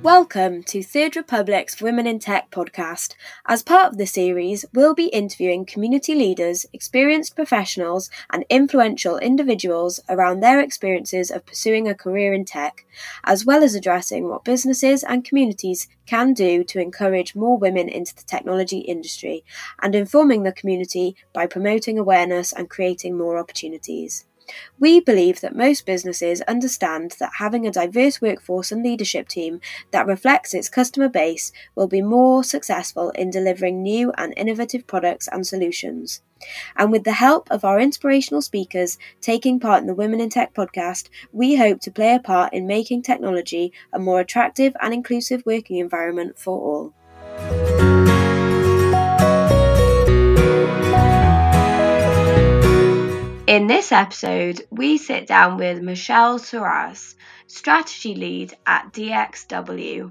Welcome to Third Republic's Women in Tech podcast. As part of the series, we'll be interviewing community leaders, experienced professionals, and influential individuals around their experiences of pursuing a career in tech, as well as addressing what businesses and communities can do to encourage more women into the technology industry, and informing the community by promoting awareness and creating more opportunities. We believe that most businesses understand that having a diverse workforce and leadership team that reflects its customer base will be more successful in delivering new and innovative products and solutions. And with the help of our inspirational speakers taking part in the Women in Tech podcast, we hope to play a part in making technology a more attractive and inclusive working environment for all. In this episode, we sit down with Michelle Serraz, Strategy Lead at DXW.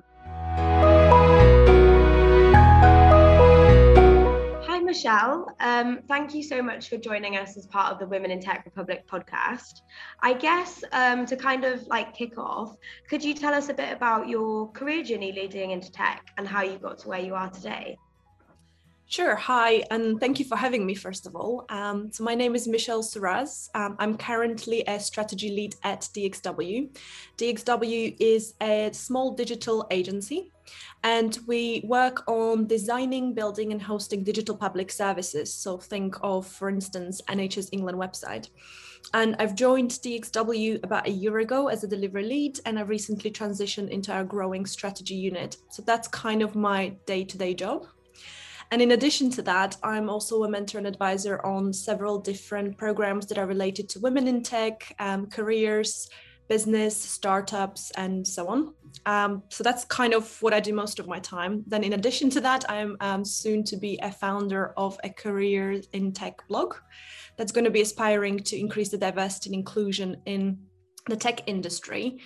Hi Michelle, thank you so much for joining us as part of the Women in Tech Republic podcast. I guess to kind of kick off, could you tell us a bit about your career journey leading into tech and how you got to where you are today? Sure. Hi, and thank you for having me, first of all. So my name is Michelle Serraz. I'm currently a strategy lead at DXW. DXW is a small digital agency, and we work on designing, building, and hosting digital public services. So think of, for instance, NHS England website. And I've joined DXW about a year ago as a delivery lead, and I recently transitioned into our growing strategy unit. So that's kind of my day-to-day job. And in addition to that, I'm also a mentor and advisor on several different programs that are related to women in tech, careers, business, startups, and so on. So that's kind of what I do most of my time. Then in addition to that, I'm soon to be a founder of a career in tech blog that's going to be aspiring to increase the diversity and inclusion in the tech industry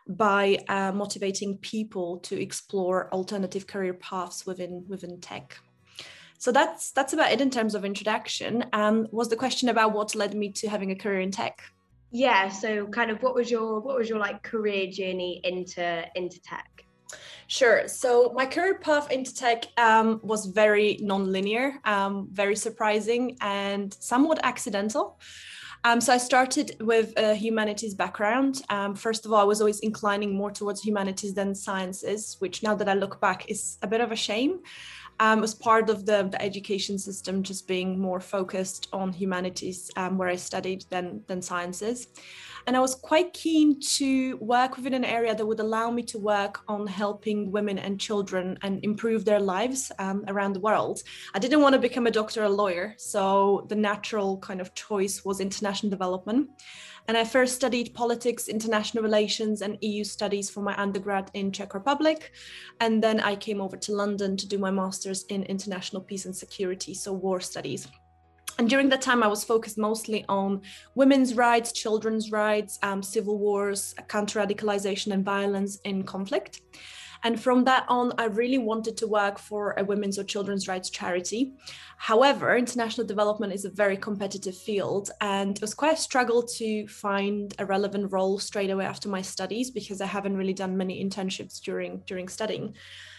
by motivating people to explore alternative career paths within tech. So that's about it in terms of introduction. Was the question about what led me to having a career in tech? Yeah. So, kind of, what was your career journey into tech? Sure. So my career path into tech was very non-linear, very surprising, and somewhat accidental. So I started with a humanities background. First of all, I was always inclining more towards humanities than sciences, which now that I look back is a bit of a shame. Was part of the education system just being more focused on humanities where I studied than sciences. And I was quite keen to work within an area that would allow me to work on helping women and children and improve their lives around the world. I didn't want to become a doctor or a lawyer, so the natural kind of choice was international development. And I first studied politics, international relations, and EU studies for my undergrad in Czech Republic. And then I came over to London to do my master's in international peace and security, so war studies. And during that time, I was focused mostly on women's rights, children's rights, civil wars, counter-radicalization and violence in conflict. And from that on, I really wanted to work for a women's or children's rights charity. However, international development is a very competitive field, and it was quite a struggle to find a relevant role straight away after my studies because I haven't really done many internships during studying.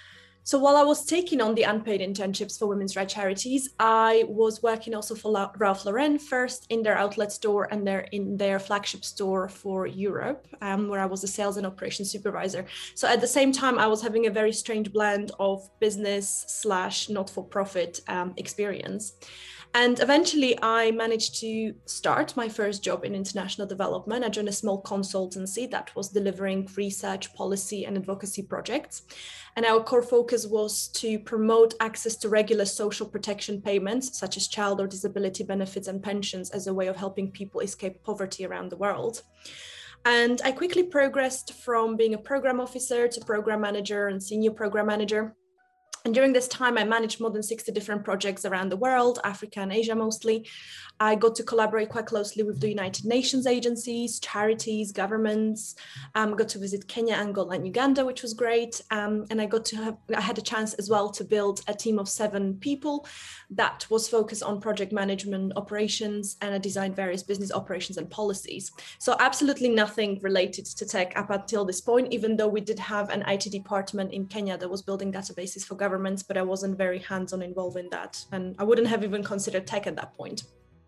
So while I was taking on the unpaid internships for women's rights charities, I was working also for Ralph Lauren, first in their outlet store and in their flagship store for Europe, where I was a sales and operations supervisor. So at the same time, I was having a very strange blend of business / not-for-profit experience. And eventually I managed to start my first job in international development. I joined a small consultancy that was delivering research, policy, and advocacy projects. And our core focus was to promote access to regular social protection payments, such as child or disability benefits and pensions, as a way of helping people escape poverty around the world. And I quickly progressed from being a program officer to program manager and senior program manager. And during this time, I managed more than 60 different projects around the world, Africa and Asia mostly. I got to collaborate quite closely with the United Nations agencies, charities, governments. Got to visit Kenya, Angola, and Uganda, which was great. And I had a chance as well to build a team of 7 people that was focused on project management, operations, and I designed various business operations and policies. So absolutely nothing related to tech up until this point, even though we did have an IT department in Kenya that was building databases for governments, but I wasn't very hands-on involved in that. And I wouldn't have even considered tech at that point.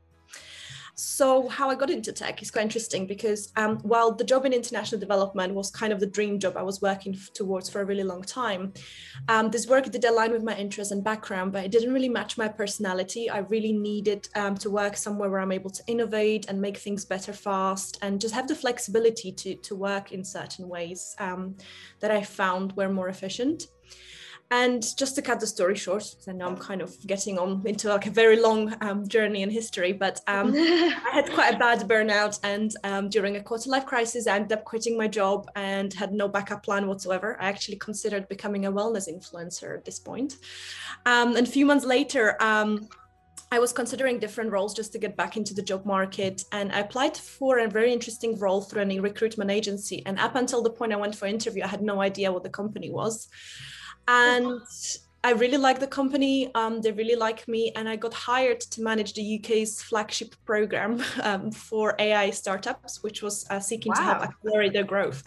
So how I got into tech is quite interesting because while the job in international development was kind of the dream job I was working towards for a really long time, this work did align with my interests and background, but it didn't really match my personality. I really needed to work somewhere where I'm able to innovate and make things better fast and just have the flexibility to work in certain ways that I found were more efficient. And just to cut the story short, I know I'm kind of getting on into like a very long journey in history, but I had quite a bad burnout. And during a quarter life crisis, I ended up quitting my job and had no backup plan whatsoever. I actually considered becoming a wellness influencer at this point. And a few months later, I was considering different roles just to get back into the job market. And I applied for a very interesting role through a recruitment agency. And up until the point I went for interview, I had no idea what the company was. And I really like the company. They really like me. And I got hired to manage the UK's flagship program for AI startups, which was seeking to help accelerate their growth.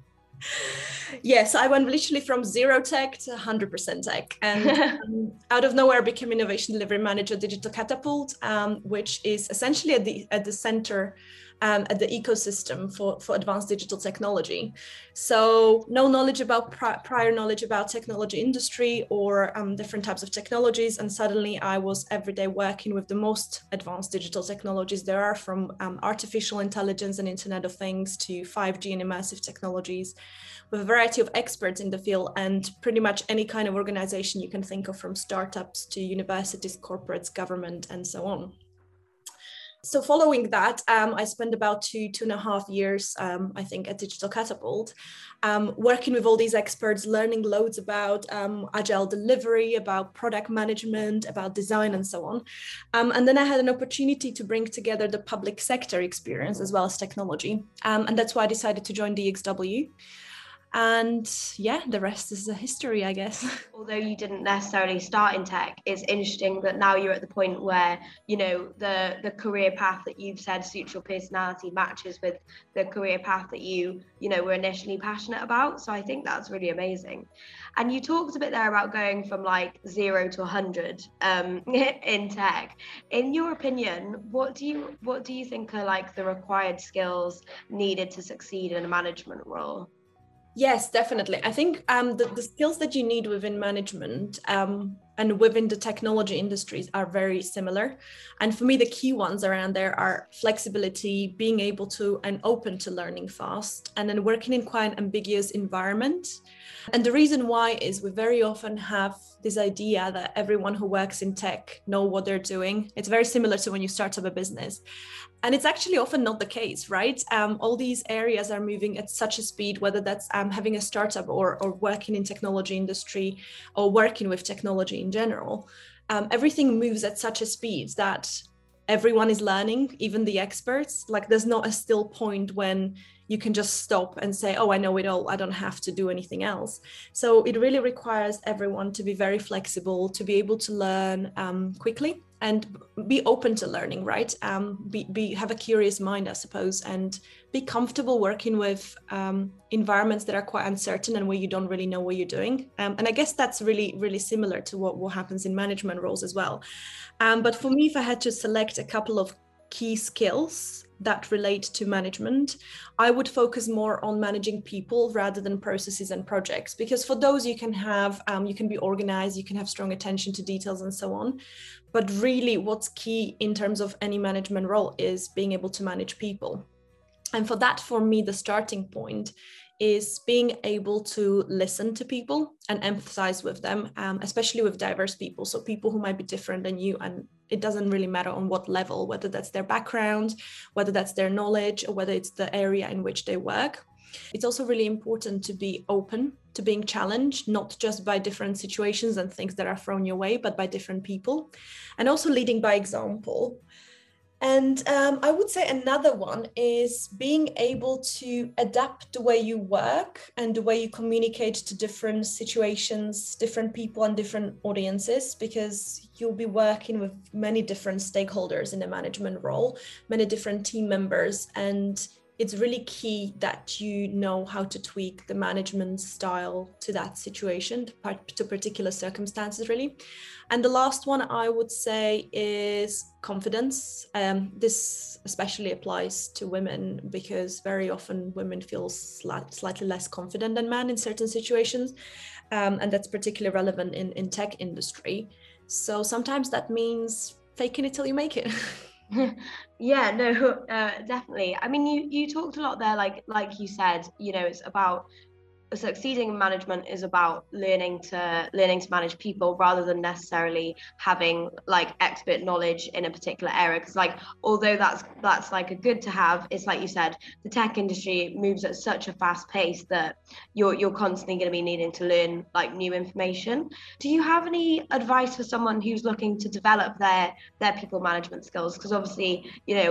Yes, I went literally from 0 tech to 100% tech. And out of nowhere, I became Innovation Delivery Manager at Digital Catapult, which is essentially at the center at the ecosystem for advanced digital technology. So no knowledge about prior knowledge about technology industry or different types of technologies. And suddenly I was every day working with the most advanced digital technologies there are, from artificial intelligence and Internet of Things to 5G and immersive technologies, with a variety of experts in the field and pretty much any kind of organization you can think of, from startups to universities, corporates, government, and so on. So following that, I spent about 2.5 years, I think, at Digital Catapult, working with all these experts, learning loads about agile delivery, about product management, about design, and so on. And then I had an opportunity to bring together the public sector experience as well as technology. And that's why I decided to join DXW. And yeah, the rest is the history, I guess. Although you didn't necessarily start in tech, it's interesting that now you're at the point where, you know, the career path that you've said suits your personality matches with the career path that you were initially passionate about. So I think that's really amazing. And you talked a bit there about going from like 0 to 100 in tech. In your opinion, what do you think are like the required skills needed to succeed in a management role? Yes, definitely. I think the skills that you need within management and within the technology industries are very similar. And for me, the key ones around there are flexibility, being able to and open to learning fast, and then working in quite an ambiguous environment. And the reason why is we very often have this idea that everyone who works in tech know what they're doing. It's very similar to when you start up a business. And it's actually often not the case, right? All these areas are moving at such a speed, whether that's having a startup or working in technology industry or working with technology in general. Everything moves at such a speed that everyone is learning, even the experts. Like there's not a still point when you can just stop and say, oh, I know it all, I don't have to do anything else. So it really requires everyone to be very flexible, to be able to learn quickly and be open to learning, right? Have a curious mind, I suppose, and be comfortable working with environments that are quite uncertain and where you don't really know what you're doing. And I guess that's really, really similar to what happens in management roles as well. But for me, if I had to select a couple of key skills that relate to management, I would focus more on managing people rather than processes and projects, because for those you can have, you can be organized, you can have strong attention to details and so on. But really what's key in terms of any management role is being able to manage people. And for that, for me, the starting point is being able to listen to people and empathize with them, especially with diverse people. So people who might be different than you, and it doesn't really matter on what level, whether that's their background, whether that's their knowledge, or whether it's the area in which they work. It's also really important to be open to being challenged, not just by different situations and things that are thrown your way, but by different people, and also leading by example. And I would say another one is being able to adapt the way you work and the way you communicate to different situations, different people and different audiences, because you'll be working with many different stakeholders in a management role, many different team members. And it's really key that you know how to tweak the management style to that situation, to particular circumstances, really. And the last one I would say is confidence. This especially applies to women, because very often women feel slightly less confident than men in certain situations. And that's particularly relevant in tech industry. So sometimes that means faking it till you make it. Yeah, no, definitely. I mean, you talked a lot there, like you said, it's about succeeding in management is about learning to manage people rather than necessarily having like expert knowledge in a particular area, because like although that's like a good to have, it's like you said, the tech industry moves at such a fast pace that you're constantly going to be needing to learn like new information. Do you have any advice for someone who's looking to develop their people management skills? Because obviously,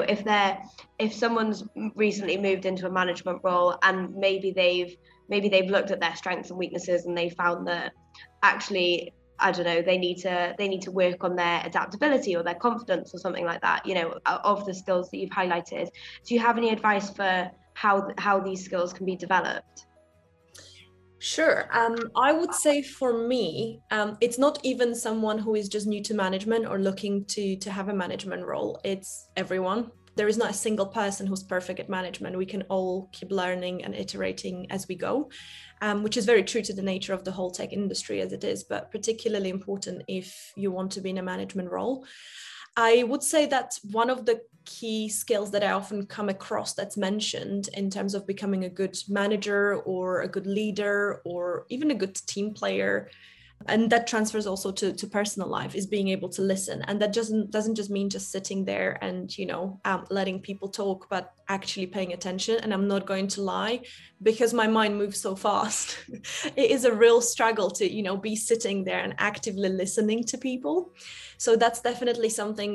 if someone's recently moved into a management role and maybe they've looked at their strengths and weaknesses and they found that actually, I don't know, they need to work on their adaptability or their confidence or something like that, of the skills that you've highlighted. Do you have any advice for how these skills can be developed? Sure. I would say for me, it's not even someone who is just new to management or looking to have a management role. It's everyone. There is not a single person who's perfect at management. We can all keep learning and iterating as we go, which is very true to the nature of the whole tech industry as it is, but particularly important if you want to be in a management role. I would say that one of the key skills that I often come across that's mentioned in terms of becoming a good manager or a good leader or even a good team player, and that transfers also to personal life, is being able to listen. And that doesn't just mean just sitting there and letting people talk, but actually paying attention. And I'm not going to lie, because my mind moves so fast. It is a real struggle to be sitting there and actively listening to people. So that's definitely something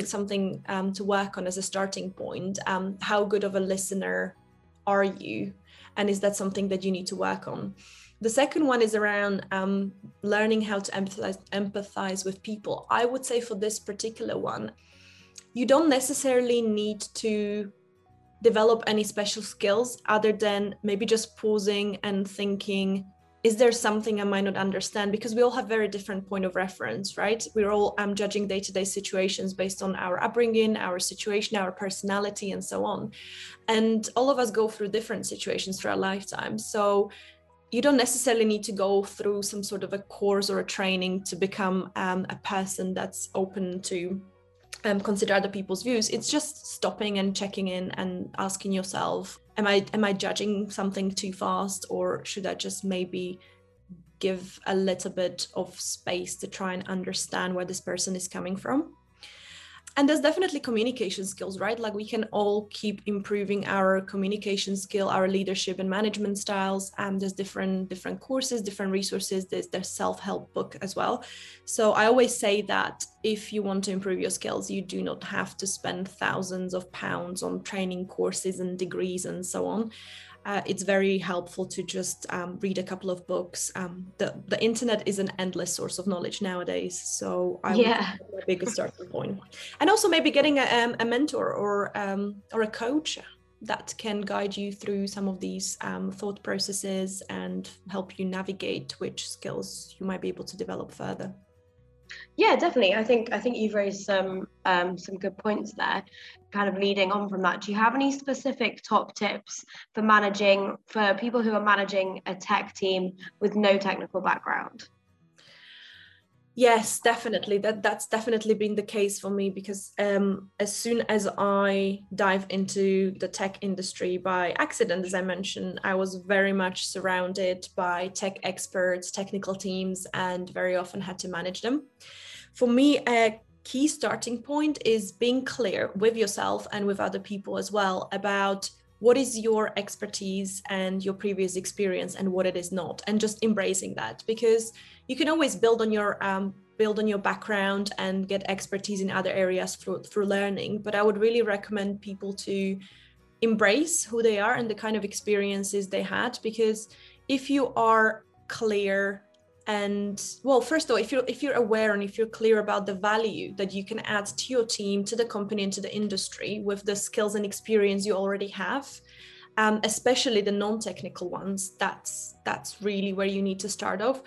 to work on as a starting point. How good of a listener are you, and is that something that you need to work on? The second one is around learning how to empathize with people. I would say for this particular one, you don't necessarily need to develop any special skills other than maybe just pausing and thinking, is there something I might not understand? Because we all have very different point of reference, right? We're all judging day-to-day situations based on our upbringing, our situation, our personality, and so on. And all of us go through different situations through our lifetime. So you don't necessarily need to go through some sort of a course or a training to become a person that's open to consider other people's views. It's just stopping and checking in and asking yourself, am I judging something too fast, or should I just maybe give a little bit of space to try and understand where this person is coming from? And there's definitely communication skills, right? Like we can all keep improving our communication skill, our leadership and management styles. There's different courses, different resources. There's self-help book as well. So I always say that if you want to improve your skills, you do not have to spend thousands of pounds on training courses and degrees and so on. It's very helpful to just read a couple of books. The internet is an endless source of knowledge nowadays, so I would think a big starting point. And also maybe getting a mentor or a coach that can guide you through some of these thought processes and help you navigate which skills you might be able to develop further. Yeah, definitely. I think you've raised some good points there. Kind of leading on from that, do you have any specific top tips for people who are managing a tech team with no technical background? Yes, definitely. That's definitely been the case for me, because as soon as I dive into the tech industry by accident, as I mentioned, I was very much surrounded by tech experts, technical teams, and very often had to manage them. For me, a key starting point is being clear with yourself and with other people as well about what is your expertise and your previous experience and what it is not, and just embracing that, because you can always build on your background and get expertise in other areas through learning. But I would really recommend people to embrace who they are and the kind of experiences they had, because if you are clear and, well, first of all, if you're aware and if you're clear about the value that you can add to your team, to the company, and to the industry with the skills and experience you already have, especially the non-technical ones, that's really where you need to start off.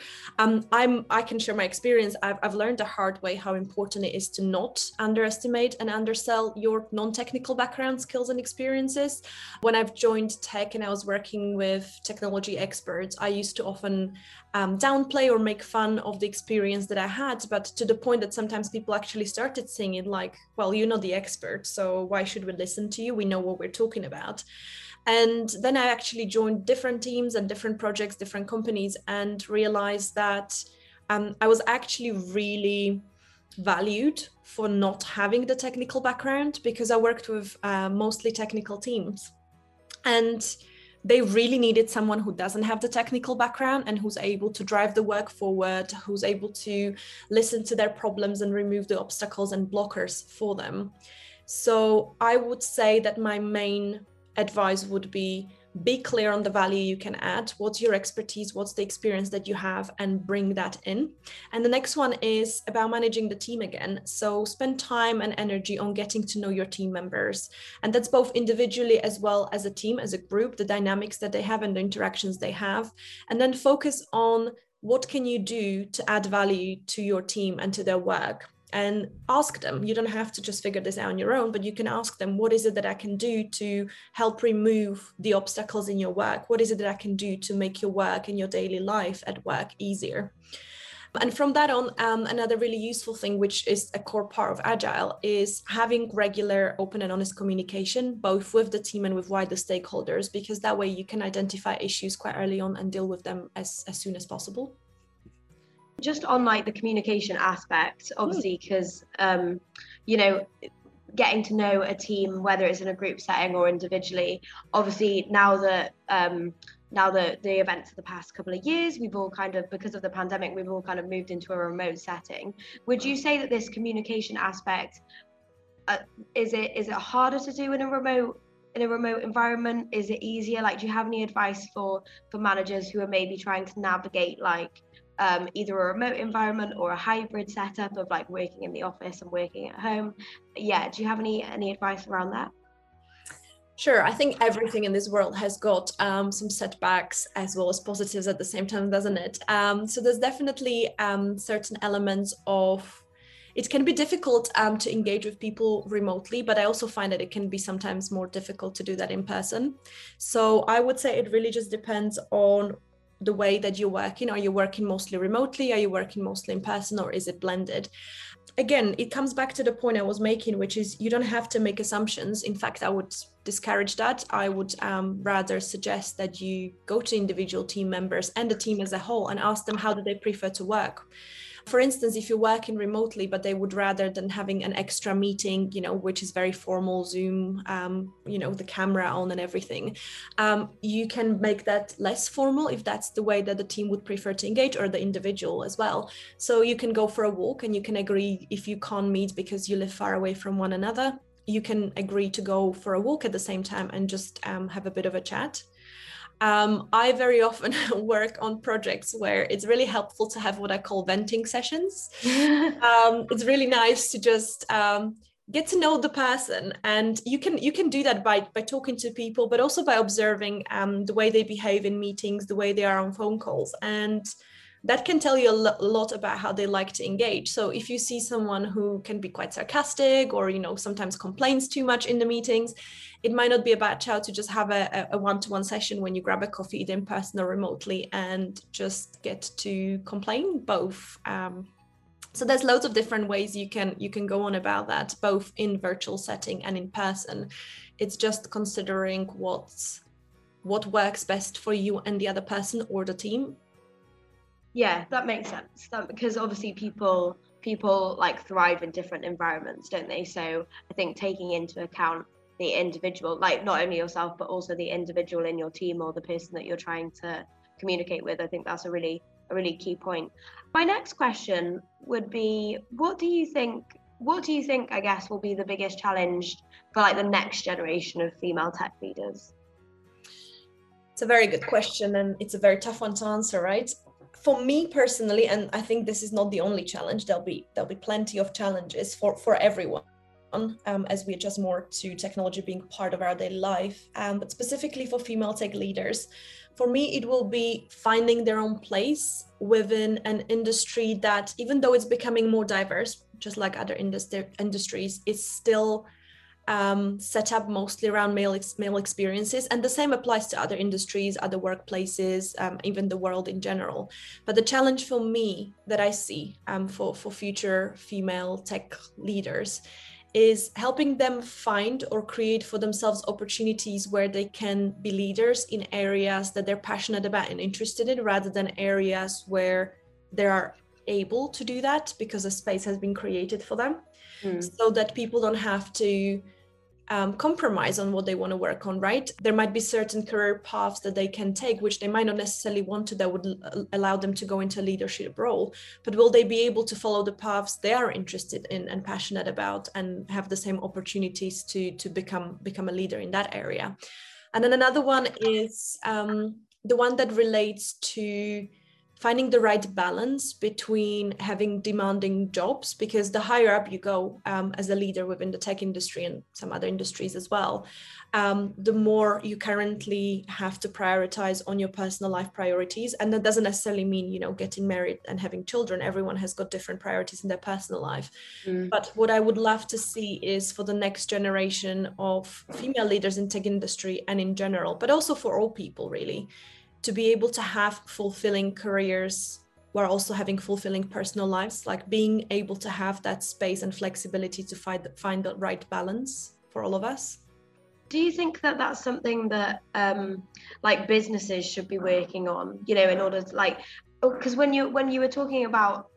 I can share my experience. I've learned the hard way how important it is to not underestimate and undersell your non-technical background, skills, and experiences. When I've joined tech and I was working with technology experts, I used to often downplay or make fun of the experience that I had, but to the point that sometimes people actually started saying it like, well, you're not the expert, so why should we listen to you? We know what we're talking about. And then I actually joined different teams and different projects, different companies, and realized that I was actually really valued for not having the technical background, because I worked with mostly technical teams. And they really needed someone who doesn't have the technical background and who's able to drive the work forward, who's able to listen to their problems and remove the obstacles and blockers for them. So I would say that my main advice would be clear on the value you can add. What's your expertise? What's the experience that you have? And bring that in. And the next one is about managing the team again. So spend time and energy on getting to know your team members. And that's both individually as well as a team, as a group, the dynamics that they have and the interactions they have. And then focus on what can you do to add value to your team and to their work. And ask them. You don't have to just figure this out on your own, but you can ask them, what is it that I can do to help remove the obstacles in your work? What is it that I can do to make your work and your daily life at work easier? And from that on, another really useful thing, which is a core part of Agile, is having regular, open and honest communication, both with the team and with wider stakeholders, because that way you can identify issues quite early on and deal with them as soon as possible. Just on like the communication aspect, obviously, because getting to know a team, whether it's in a group setting or individually, obviously now that the events of the past couple of years, we've all kind of, because of the pandemic, we've all kind of moved into a remote setting. Would you say that this communication aspect is it harder to do in a remote environment? Is it easier? Like, do you have any advice for managers who are maybe trying to navigate like either a remote environment or a hybrid setup of like working in the office and working at home? Yeah, do you have any advice around that? Sure. I think everything in this world has got some setbacks as well as positives at the same time, doesn't it? So there's definitely certain elements of, it can be difficult to engage with people remotely, but I also find that it can be sometimes more difficult to do that in person. So I would say it really just depends on the way that you're working. Are you working mostly remotely? Are you working mostly in person, or is it blended? Again, it comes back to the point I was making, which is you don't have to make assumptions. In fact, I would discourage that. I would rather suggest that you go to individual team members and the team as a whole and ask them how do they prefer to work. For instance, if you're working remotely, but they would rather than having an extra meeting, which is very formal, Zoom, the camera on and everything, you can make that less formal if that's the way that the team would prefer to engage, or the individual as well. So you can go for a walk and you can agree, if you can't meet because you live far away from one another, you can agree to go for a walk at the same time and just have a bit of a chat. I very often work on projects where it's really helpful to have what I call venting sessions. It's really nice to just get to know the person, and you can do that by talking to people, but also by observing the way they behave in meetings, the way they are on phone calls, and that can tell you a lot about how they like to engage. So if you see someone who can be quite sarcastic or sometimes complains too much in the meetings, it might not be a bad shout to just have a one-to-one session when you grab a coffee, either in person or remotely, and just get to complain both. So there's loads of different ways you can go on about that, both in virtual setting and in person. It's just considering what works best for you and the other person or the team. Yeah, that makes sense. Because obviously people like thrive in different environments, don't they? So I think taking into account the individual, like not only yourself, but also the individual in your team or the person that you're trying to communicate with. I think that's a really key point. My next question would be, what do you think, I guess, will be the biggest challenge for like the next generation of female tech leaders? It's a very good question, and it's a very tough one to answer, right? For me personally, and I think this is not the only challenge, there'll be plenty of challenges for everyone as we adjust more to technology being part of our daily life. But specifically for female tech leaders, for me, it will be finding their own place within an industry that, even though it's becoming more diverse, just like other industries, is still set up mostly around male experiences. And the same applies to other industries, other workplaces, even the world in general. But the challenge for me that I see for future female tech leaders is helping them find or create for themselves opportunities where they can be leaders in areas that they're passionate about and interested in, rather than areas where they are able to do that because a space has been created for them. So that people don't have to compromise on what they want to work on, right? There might be certain career paths that they can take, which they might not necessarily want to, that would allow them to go into a leadership role. But will they be able to follow the paths they are interested in and passionate about, and have the same opportunities to become a leader in that area? And then another one is the one that relates to finding the right balance between having demanding jobs, because the higher up you go as a leader within the tech industry and some other industries as well, the more you currently have to prioritize on your personal life priorities. And that doesn't necessarily mean, getting married and having children. Everyone has got different priorities in their personal life. But what I would love to see is for the next generation of female leaders in tech industry and in general, but also for all people really, to be able to have fulfilling careers while also having fulfilling personal lives, like being able to have that space and flexibility to find the right balance for all of us. Do you think that that's something that like businesses should be working on, in order to because when you were talking about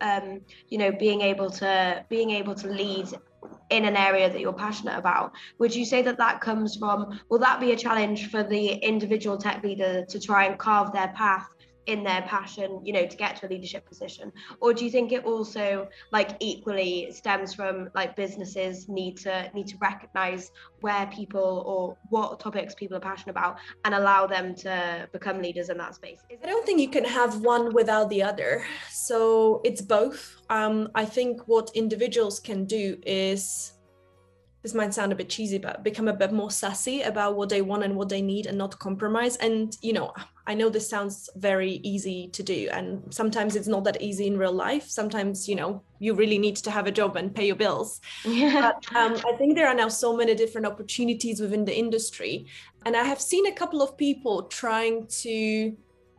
being able to lead in an area that you're passionate about, would you say that comes from, will that be a challenge for the individual tech leader to try and carve their path in their passion, to get to a leadership position? Or do you think it also equally stems from businesses need to recognize where people, or what topics people are passionate about, and allow them to become leaders in that space? I don't think you can have one without the other. So it's both. I think what individuals can do is, this might sound a bit cheesy, but become a bit more sassy about what they want and what they need, and not compromise. And, I know this sounds very easy to do, and sometimes it's not that easy in real life. Sometimes, you really need to have a job and pay your bills. Yeah. But I think there are now so many different opportunities within the industry. And I have seen a couple of people trying to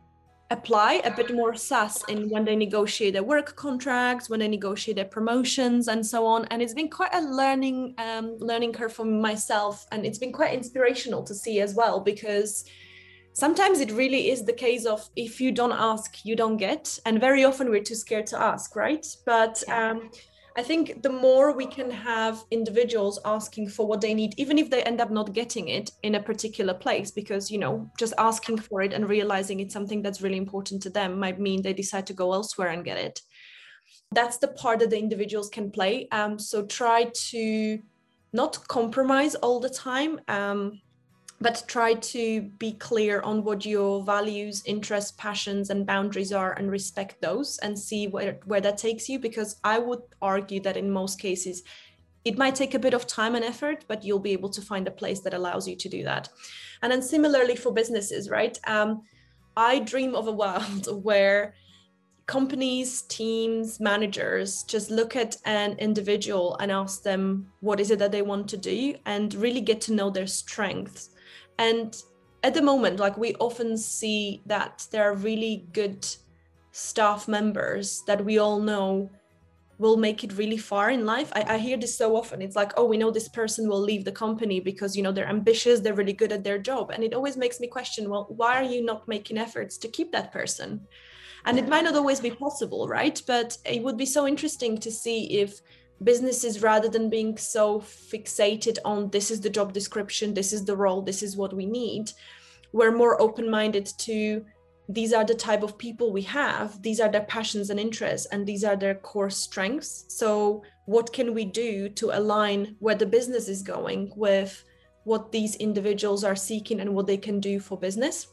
apply a bit more sass in when they negotiate their work contracts, when they negotiate their promotions and so on. And it's been quite a learning curve for myself. And it's been quite inspirational to see as well, because sometimes it really is the case of, if you don't ask, you don't get. And very often we're too scared to ask, right? But I think the more we can have individuals asking for what they need, even if they end up not getting it in a particular place, because, just asking for it and realizing it's something that's really important to them might mean they decide to go elsewhere and get it. That's the part that the individuals can play. So try to not compromise all the time, but try to be clear on what your values, interests, passions, and boundaries are, and respect those, and see where that takes you. Because I would argue that in most cases, it might take a bit of time and effort, but you'll be able to find a place that allows you to do that. And then similarly for businesses, right? I dream of a world where companies, teams, managers just look at an individual and ask them, what is it that they want to do? And really get to know their strengths. And at the moment, we often see that there are really good staff members that we all know will make it really far in life. I hear this so often. It's like, oh, we know this person will leave the company because, they're ambitious, they're really good at their job. And it always makes me question, well, why are you not making efforts to keep that person? And it might not always be possible, right? But it would be so interesting to see if businesses, rather than being so fixated on this is the job description, this is the role, this is what we need, we're more open-minded to these are the type of people we have, these are their passions and interests, and these are their core strengths. So what can we do to align where the business is going with what these individuals are seeking and what they can do for business?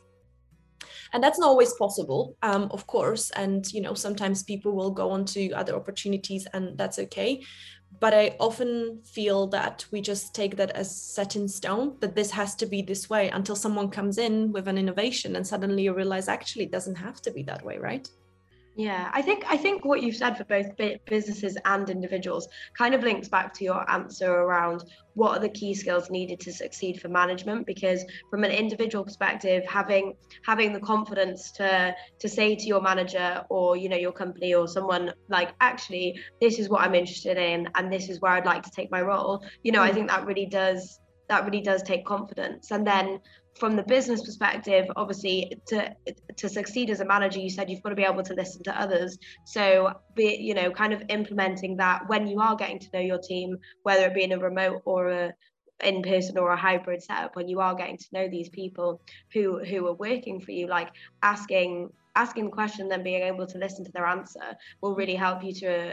And that's not always possible, of course. And, sometimes people will go on to other opportunities, and that's okay. But I often feel that we just take that as set in stone, that this has to be this way until someone comes in with an innovation and suddenly you realize actually it doesn't have to be that way, right? Yeah, I think what you've said for both businesses and individuals kind of links back to your answer around what are the key skills needed to succeed for management. Because from an individual perspective, having the confidence to say to your manager or your company or someone like, actually, this is what I'm interested in and this is where I'd like to take my role. I think that really does take confidence. And then from the business perspective, obviously, to succeed as a manager, you said you've got to be able to listen to others. So kind of implementing that when you are getting to know your team, whether it be in a remote or a in-person or a hybrid setup, when you are getting to know these people who are working for you, like asking the question, then being able to listen to their answer will really help you to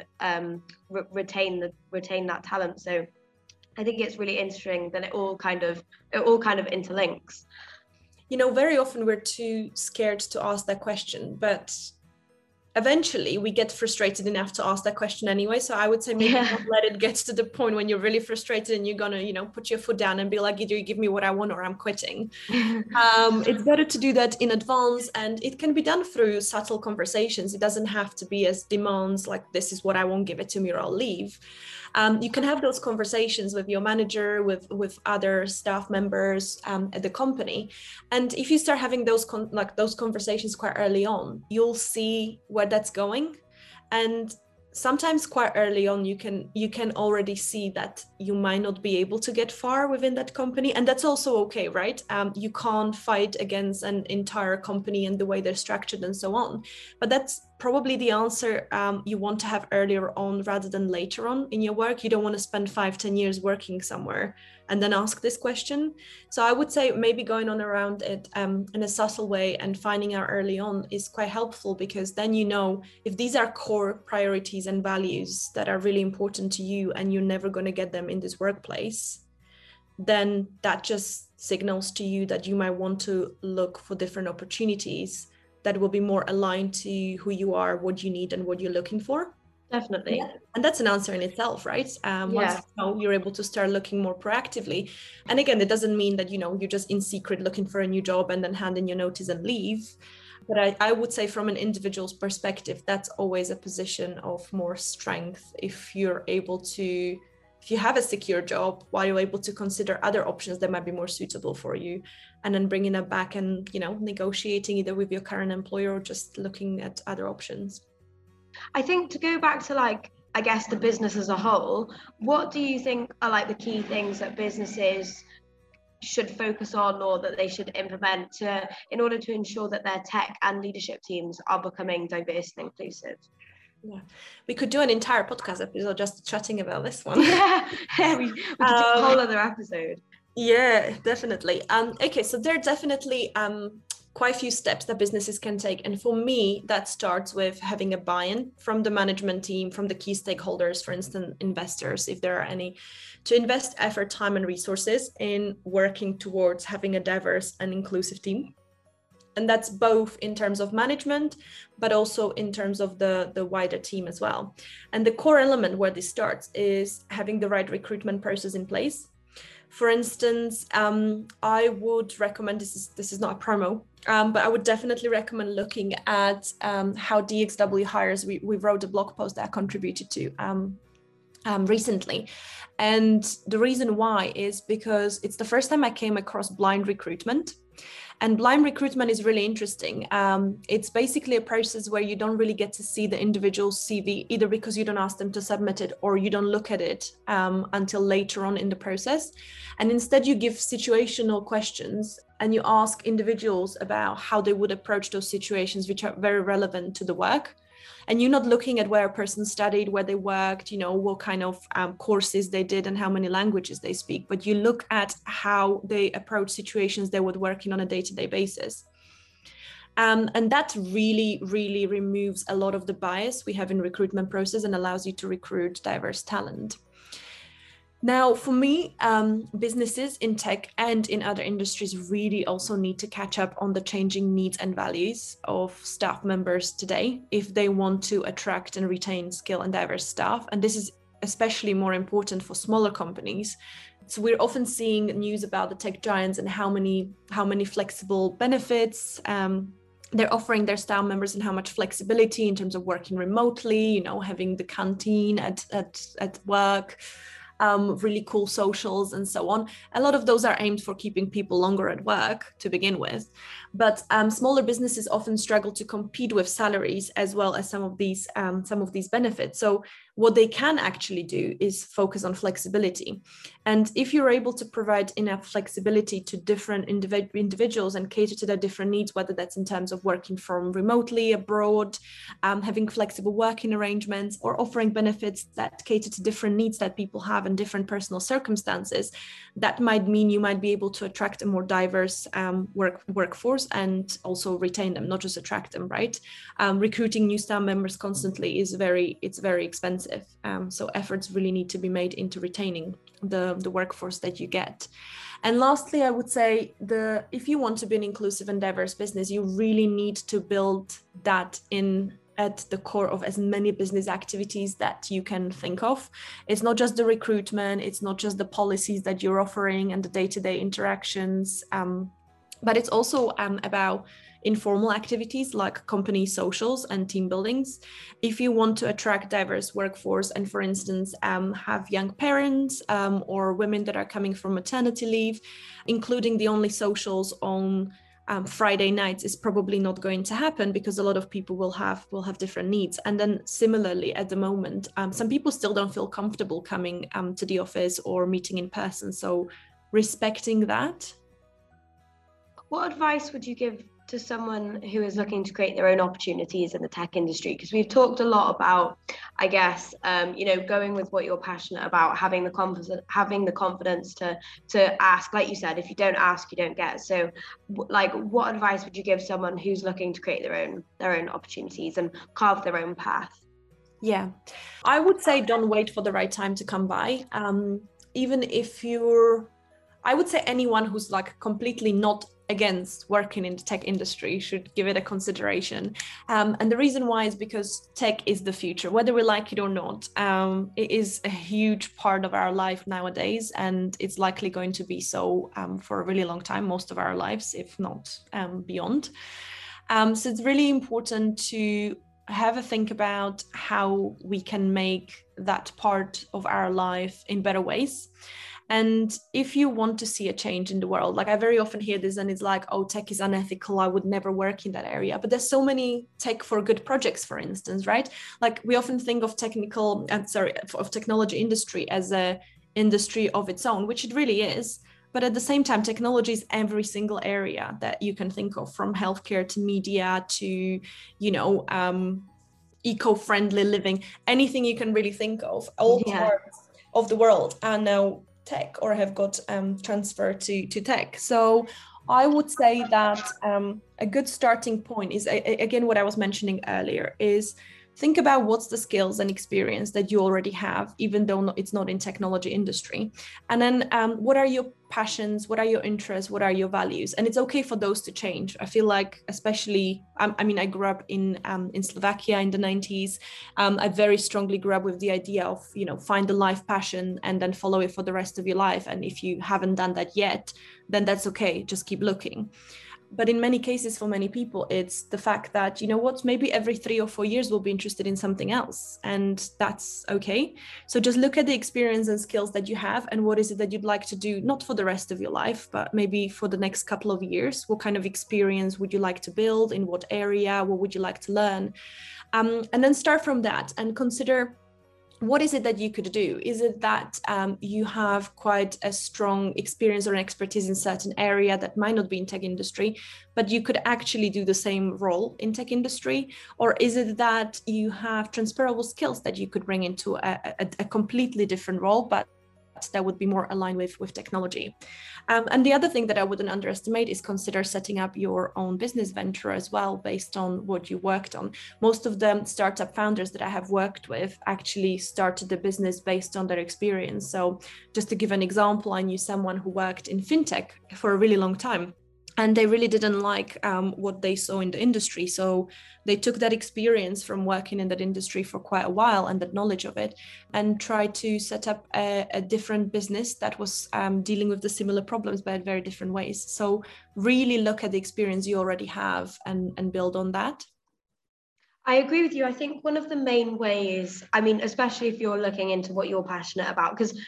retain that talent. So I think it's really interesting that it all kind of interlinks. Very often we're too scared to ask that question, but eventually we get frustrated enough to ask that question anyway. So I would say maybe don't let it get to the point when you're really frustrated and you're gonna, put your foot down and be like, either you give me what I want or I'm quitting. It's better to do that in advance, and it can be done through subtle conversations. It doesn't have to be as demands like, this is what I want, give it to me or I'll leave. You can have those conversations with your manager, with other staff members at the company. And if you start having those conversations quite early on, you'll see where that's going. And sometimes quite early on, you can already see that you might not be able to get far within that company. And that's also okay, right? You can't fight against an entire company and the way they're structured and so on. But that's probably the answer you want to have earlier on rather than later on in your work. You don't want to spend 5-10 years working somewhere and then ask this question. So I would say maybe going on around it in a subtle way and finding out early on is quite helpful, because then if these are core priorities and values that are really important to you and you're never going to get them in this workplace, then that just signals to you that you might want to look for different opportunities that will be more aligned to who you are, what you need, and what you're looking for. Definitely. And that's an answer in itself, right? Once you're able to start looking more proactively. And again, it doesn't mean that, you're just in secret looking for a new job and then hand in your notice and leave. But I would say from an individual's perspective, that's always a position of more strength if you have a secure job while you're able to consider other options that might be more suitable for you, and then bringing it back and, negotiating either with your current employer or just looking at other options. I think to go back to I guess the business as a whole, what do you think are the key things that businesses should focus on or that they should implement in order to ensure that their tech and leadership teams are becoming diverse and inclusive? Yeah, we could do an entire podcast episode just chatting about this one. Yeah, we could do a whole other episode. Yeah, definitely. Okay, so there are definitely quite a few steps that businesses can take. And for me, that starts with having a buy-in from the management team, from the key stakeholders, for instance, investors, if there are any, to invest effort, time, and resources in working towards having a diverse and inclusive team. And that's both in terms of management, but also in terms of the wider team as well. And the core element where this starts is having the right recruitment process in place. For instance, I would recommend, this is not a promo, but I would definitely recommend looking at how DXW hires. We wrote a blog post that I contributed to recently. And the reason why is because it's the first time I came across blind recruitment. And blind recruitment is really interesting. It's basically a process where you don't really get to see the individual CV, either because you don't ask them to submit it or you don't look at it until later on in the process. And instead you give situational questions and you ask individuals about how they would approach those situations, which are very relevant to the work. And you're not looking at where a person studied, where they worked, what kind of courses they did and how many languages they speak, but you look at how they approach situations they would work in on a day-to-day basis. And that really, really removes a lot of the bias we have in recruitment process and allows you to recruit diverse talent. Now, for me, businesses in tech and in other industries really also need to catch up on the changing needs and values of staff members today if they want to attract and retain skilled and diverse staff. And this is especially more important for smaller companies. So we're often seeing news about the tech giants and how many flexible benefits they're offering their staff members and how much flexibility in terms of working remotely, having the canteen at work, really cool socials and so on. A lot of those are aimed for keeping people longer at work to begin with. But smaller businesses often struggle to compete with salaries as well as some of these benefits. So what they can actually do is focus on flexibility. And if you're able to provide enough flexibility to different individuals and cater to their different needs, whether that's in terms of working from remotely, abroad, having flexible working arrangements, or offering benefits that cater to different needs that people have and different personal circumstances, that might mean you might be able to attract a more diverse workforce and also retain them, not just attract them, right? Recruiting new staff members constantly is very expensive. So efforts really need to be made into retaining the workforce that you get. And lastly, I would say if you want to be an inclusive and diverse business, you really need to build that in at the core of as many business activities that you can think of. It's not just the recruitment, it's not just the policies that you're offering and the day-to-day interactions, but it's also about informal activities like company socials and team buildings. If you want to attract diverse workforce and, for instance, have young parents or women that are coming from maternity leave, including the only socials on Friday nights is probably not going to happen because a lot of people will have different needs. And then similarly, at the moment, some people still don't feel comfortable coming to the office or meeting in person. So respecting that. What advice would you give to someone who is looking to create their own opportunities in the tech industry? Because we've talked a lot about, I guess, going with what you're passionate about, having the confidence to ask. Like you said, if you don't ask, you don't get. So, what advice would you give someone who's looking to create their own opportunities and carve their own path? Yeah, I would say don't wait for the right time to come by. Even if I would say anyone who's completely not against working in the tech industry should give it a consideration. And the reason why is because tech is the future, whether we like it or not. It is a huge part of our life nowadays, and it's likely going to be so for a really long time, most of our lives, if not beyond. So it's really important to have a think about how we can make that part of our life in better ways. And if you want to see a change in the world, I very often hear this and it's oh, tech is unethical, I would never work in that area. But there's so many tech for good projects, for instance, right? We often think of technology industry as a industry of its own, which it really is. But at the same time, technology is every single area that you can think of, from healthcare to media to, eco-friendly living, anything you can really think of, all parts of the world are now tech or have got transferred to tech. So I would say that a good starting point is, again, what I was mentioning earlier, is think about what's the skills and experience that you already have, even though it's not in technology industry. And then what are your passions? What are your interests? What are your values? And it's okay for those to change. I feel especially, I grew up in Slovakia in the 90s. I very strongly grew up with the idea of, find a life passion and then follow it for the rest of your life. And if you haven't done that yet, then that's okay. Just keep looking. But in many cases, for many people, it's the fact that, maybe every 3 or 4 years we'll be interested in something else. And that's okay. So just look at the experience and skills that you have and what is it that you'd like to do, not for the rest of your life, but maybe for the next couple of years. What kind of experience would you like to build? In what area? What would you like to learn? And then start from that and consider what is it that you could do? Is it that you have quite a strong experience or an expertise in certain area that might not be in tech industry, but you could actually do the same role in tech industry? Or is it that you have transferable skills that you could bring into a completely different role, but that would be more aligned with technology? And the other thing that I wouldn't underestimate is consider setting up your own business venture as well, based on what you worked on. Most of the startup founders that I have worked with actually started the business based on their experience. So just to give an example, I knew someone who worked in fintech for a really long time, and they really didn't like what they saw in the industry. So they took that experience from working in that industry for quite a while and that knowledge of it, and tried to set up a different business that was dealing with the similar problems, but in very different ways. So really look at the experience you already have and build on that. I agree with you. I think one of the main ways, I mean, especially if you're looking into what you're passionate about, because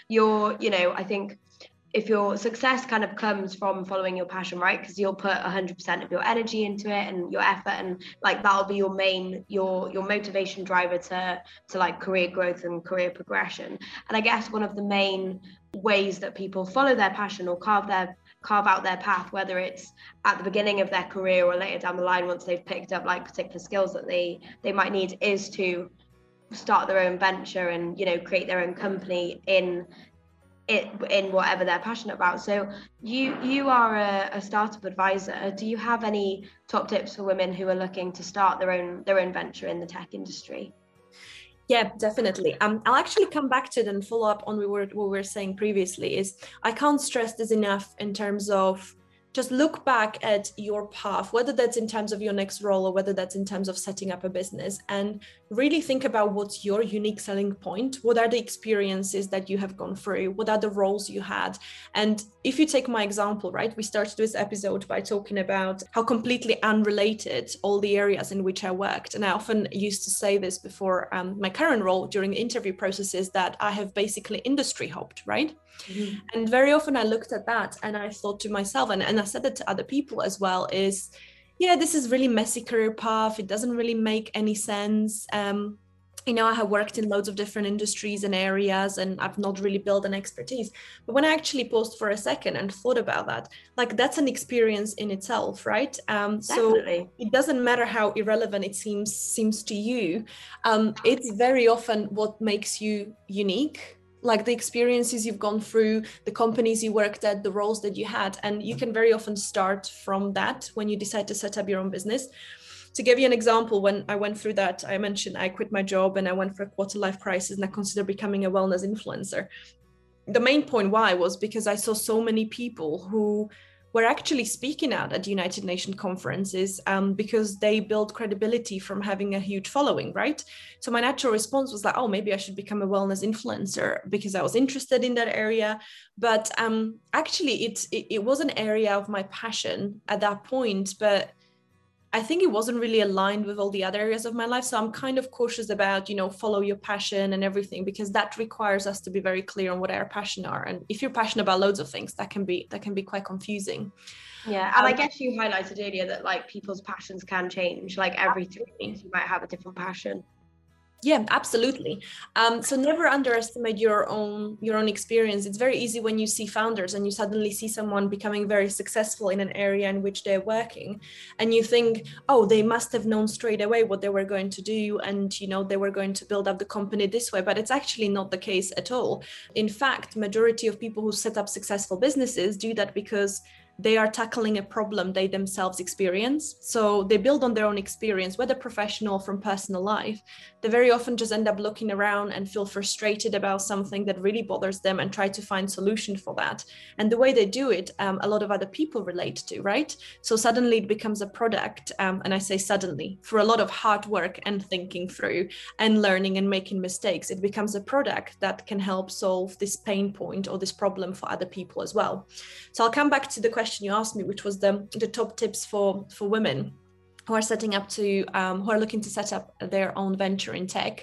I think if your success kind of comes from following your passion, right? Because you'll put 100% of your energy into it and your effort, and like that'll be your main, your motivation driver to like career growth and career progression. And I guess one of the main ways that people follow their passion or carve out their path, whether it's at the beginning of their career or later down the line once they've picked up like particular skills that they might need, is to start their own venture and create their own company in whatever they're passionate about. So you are a startup advisor. Do you have any top tips for women who are looking to start their own venture in the tech industry? Yeah, definitely. I'll actually come back to it and follow up on what we were saying previously. Is I can't stress this enough in terms of just look back at your path, whether that's in terms of your next role or whether that's in terms of setting up a business, and really think about what's your unique selling point. What are the experiences that you have gone through? What are the roles you had? And if you take my example, right, we started this episode by talking about how completely unrelated all the areas in which I worked. And I often used to say this before my current role during interview processes, that I have basically industry hopped, right? Mm-hmm. And very often I looked at that and I thought to myself, and I said it to other people as well, is, yeah, this is really messy career path. It doesn't really make any sense. I have worked in loads of different industries and areas, and I've not really built an expertise. But when I actually paused for a second and thought about that, like that's an experience in itself, right? So it doesn't matter how irrelevant it seems to you. It's very often what makes you unique, like the experiences you've gone through, the companies you worked at, the roles that you had. And you can very often start from that when you decide to set up your own business. To give you an example, when I went through that, I mentioned I quit my job and I went for a quarter-life crisis and I considered becoming a wellness influencer. The main point why was because I saw so many people who were actually speaking out at United Nations conferences because they build credibility from having a huge following, right? So my natural response was like, oh, maybe I should become a wellness influencer because I was interested in that area. But actually, it was an area of my passion at that point, but I think it wasn't really aligned with all the other areas of my life. So I'm kind of cautious about, follow your passion and everything, because that requires us to be very clear on what our passion are. And if you're passionate about loads of things, that can be quite confusing. Yeah. And I guess you highlighted earlier that like people's passions can change, like every 3 years you might have a different passion. Yeah, absolutely. So never underestimate your own experience. It's very easy when you see founders and you suddenly see someone becoming very successful in an area in which they're working, and you think, oh, they must have known straight away what they were going to do, and they were going to build up the company this way. But it's actually not the case at all. In fact, majority of people who set up successful businesses do that because they are tackling a problem they themselves experience. So they build on their own experience, whether professional or from personal life. They very often just end up looking around and feel frustrated about something that really bothers them and try to find solution for that. And the way they do it, a lot of other people relate to, right? So suddenly it becomes a product. And I say suddenly, for a lot of hard work and thinking through and learning and making mistakes, it becomes a product that can help solve this pain point or this problem for other people as well. So I'll come back to the question you asked me, which was the top tips for women who are who are looking to set up their own venture in tech.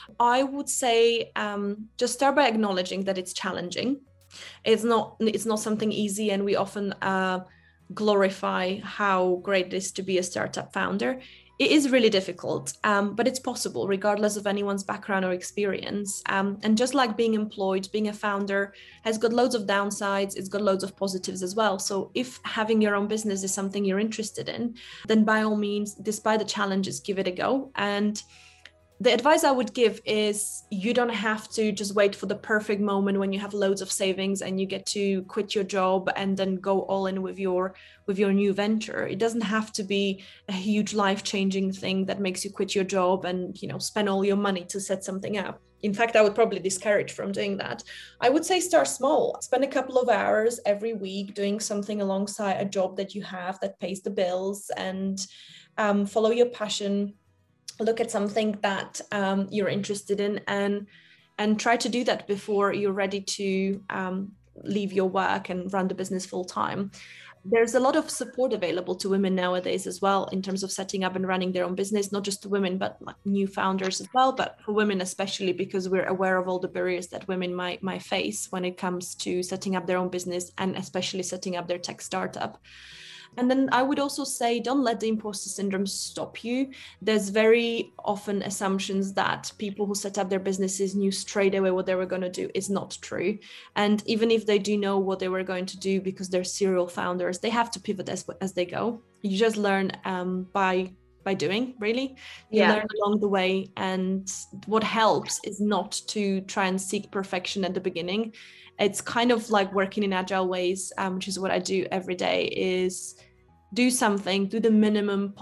I would say just start by acknowledging that it's challenging. It's not something easy, and we often glorify how great it is to be a startup founder. It is really difficult, but it's possible regardless of anyone's background or experience. And just like being employed, being a founder has got loads of downsides, it's got loads of positives as well. So if having your own business is something you're interested in, then by all means, despite the challenges, give it a go. And the advice I would give is you don't have to just wait for the perfect moment when you have loads of savings and you get to quit your job and then go all in with your new venture. It doesn't have to be a huge life-changing thing that makes you quit your job and, you know, spend all your money to set something up. In fact, I would probably discourage from doing that. I would say start small. Spend a couple of hours every week doing something alongside a job that you have that pays the bills, and follow your passion. Look at something that you're interested in, and try to do that before you're ready to leave your work and run the business full time. There's a lot of support available to women nowadays as well in terms of setting up and running their own business, not just to women, but like new founders as well, but for women especially, because we're aware of all the barriers that women might face when it comes to setting up their own business and especially setting up their tech startup. And then I would also say, don't let the imposter syndrome stop you. There's very often assumptions that people who set up their businesses knew straight away what they were going to do. It's not true. And even if they do know what they were going to do because they're serial founders, they have to pivot as they go. You just learn by doing, really. You learn along the way. And what helps is not to try and seek perfection at the beginning. It's kind of like working in agile ways, which is what I do every day, is do something, do the minimum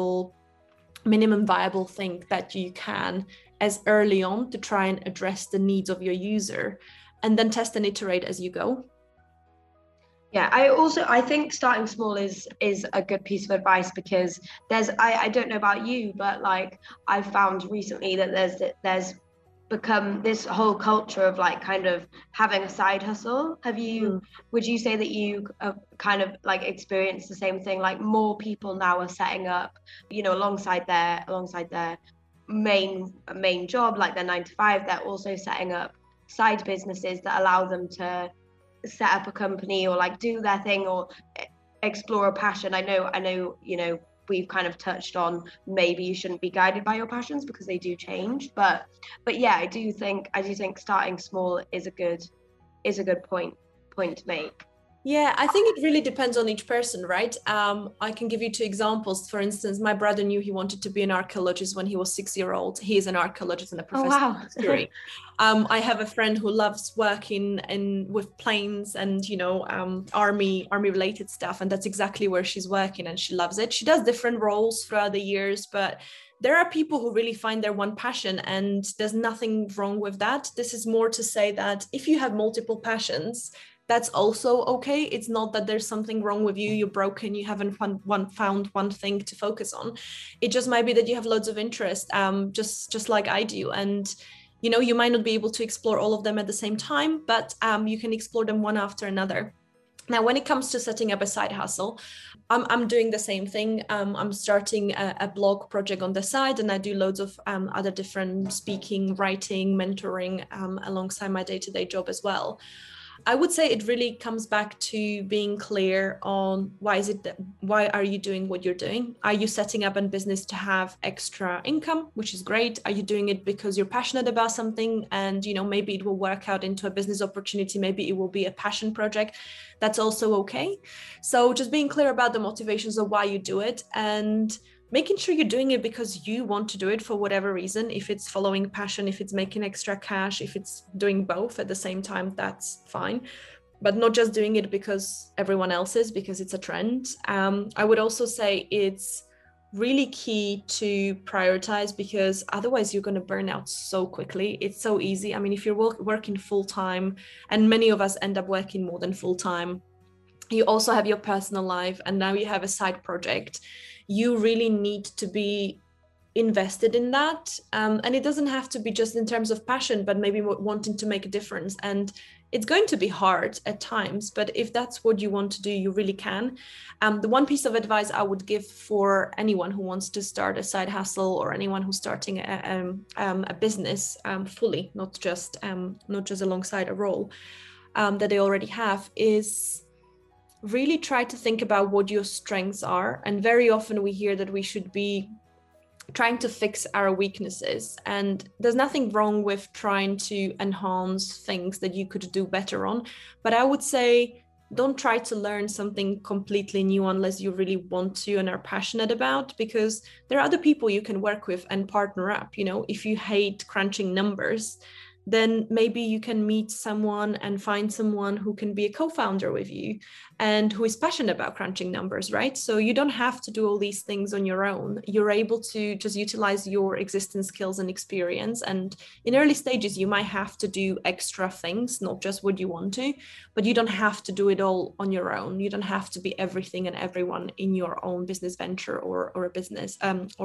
viable thing that you can as early on to try and address the needs of your user, and then test and iterate as you go. Yeah, I think starting small is a good piece of advice, because I don't know about you, but like I've found recently that there's become this whole culture of like kind of having a side hustle. Would you say that you kind of like experienced the same thing? Like more people now are setting up, you know, alongside their main job, like their 9 to 5, they're also setting up side businesses that allow them to set up a company or like do their thing or explore a passion. I know, you know, we've kind of touched on maybe you shouldn't be guided by your passions because they do change, but yeah, I do think starting small is a good point to make. Yeah, I think it really depends on each person, right? I can give you 2 examples. For instance, my brother knew he wanted to be an archaeologist when he was 6-year-old. He is an archaeologist and a professor of history. I have a friend who loves working with planes and, you know, army related stuff, and that's exactly where she's working, and she loves it. She does different roles throughout the years, but there are people who really find their one passion, and there's nothing wrong with that. This is more to say that if you have multiple passions, that's also okay. It's not that there's something wrong with you, you're broken, you haven't found one thing to focus on. It just might be that you have loads of interest, just like I do. And, you know, you might not be able to explore all of them at the same time, but you can explore them one after another. Now, when it comes to setting up a side hustle, I'm doing the same thing. I'm starting a blog project on the side, and I do loads of other different speaking, writing, mentoring alongside my day-to-day job as well. I would say it really comes back to being clear on why are you doing what you're doing? Are you setting up a business to have extra income, which is great? Are you doing it because you're passionate about something and, you know, maybe it will work out into a business opportunity, maybe it will be a passion project? That's also okay. So just being clear about the motivations of why you do it, and making sure you're doing it because you want to do it for whatever reason. If it's following passion, if it's making extra cash, if it's doing both at the same time, that's fine. But not just doing it because everyone else is, because it's a trend. I would also say it's really key to prioritize, because otherwise you're going to burn out so quickly. It's so easy. I mean, if you're working full time, and many of us end up working more than full time, you also have your personal life, and now you have a side project. You really need to be invested in that. And it doesn't have to be just in terms of passion, but maybe wanting to make a difference. And it's going to be hard at times, but if that's what you want to do, you really can. The one piece of advice I would give for anyone who wants to start a side hustle, or anyone who's starting a business fully, not just alongside a role that they already have, is really try to think about what your strengths are. And very often we hear that we should be trying to fix our weaknesses. And there's nothing wrong with trying to enhance things that you could do better on. But I would say, don't try to learn something completely new unless you really want to and are passionate about, because there are other people you can work with and partner up. You know, if you hate crunching numbers, then maybe you can meet someone and find someone who can be a co-founder with you and who is passionate about crunching numbers, right? So you don't have to do all these things on your own. You're able to just utilize your existing skills and experience. And in early stages, you might have to do extra things, not just what you want to, but you don't have to do it all on your own. You don't have to be everything and everyone in your own business venture or a business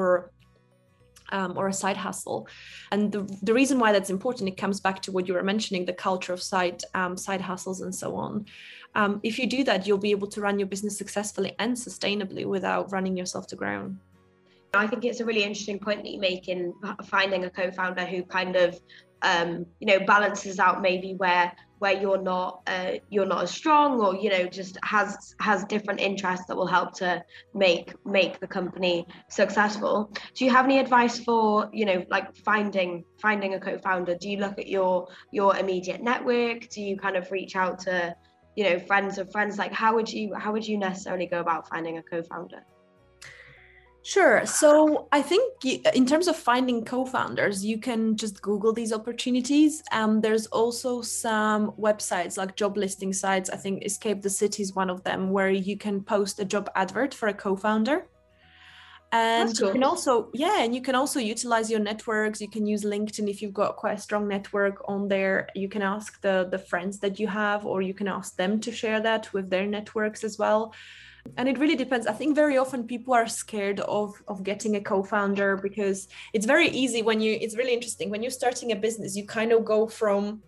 or a side hustle. And the reason why that's important, it comes back to what you were mentioning, the culture of side hustles and so on. If you do that, you'll be able to run your business successfully and sustainably without running yourself to ground. I think it's a really interesting point that you make in finding a co-founder who kind of balances out maybe where you're not as strong, or just has different interests that will help to make the company successful. Do you have any advice for like finding a co-founder? Do you look at your immediate network? Do you kind of reach out to friends of friends? Like how would you necessarily go about finding a co-founder? Sure. So I think in terms of finding co-founders, you can just Google these opportunities. There's also some websites like job listing sites. I think Escape the City is one of them, where you can post a job advert for a co-founder. And That's cool. You can also utilize your networks. You can use LinkedIn if you've got quite a strong network on there. You can ask the friends that you have, or you can ask them to share that with their networks as well. And it really depends. I think very often people are scared of getting a co-founder, because it's very easy it's really interesting. When you're starting a business, you kind of go from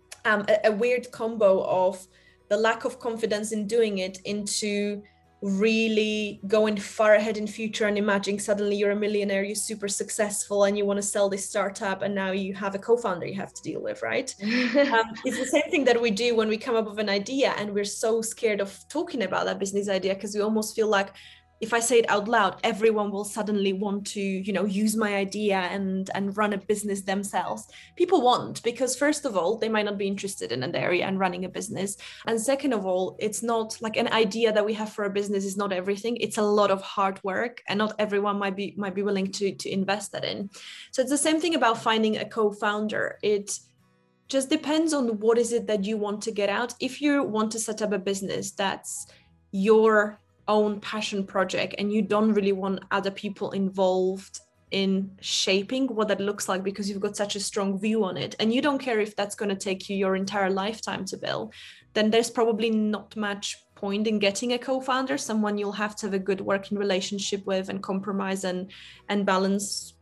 a weird combo of the lack of confidence in doing it into really going far ahead in future and imagining suddenly you're a millionaire, you're super successful, and you want to sell this startup, and now you have a co-founder you have to deal with, right? It's the same thing that we do when we come up with an idea and we're so scared of talking about that business idea, because we almost feel like if I say it out loud, everyone will suddenly want to, use my idea and run a business themselves. People won't, because first of all, they might not be interested in an area and running a business. And second of all, it's not like an idea that we have for a business is not everything. It's a lot of hard work, and not everyone might be willing to invest that in. So it's the same thing about finding a co-founder. It just depends on what is it that you want to get out. If you want to set up a business that's your own passion project and you don't really want other people involved in shaping what that looks like, because you've got such a strong view on it and you don't care if that's going to take you your entire lifetime to build, then there's probably not much point in getting a co-founder, someone you'll have to have a good working relationship with and compromise and balance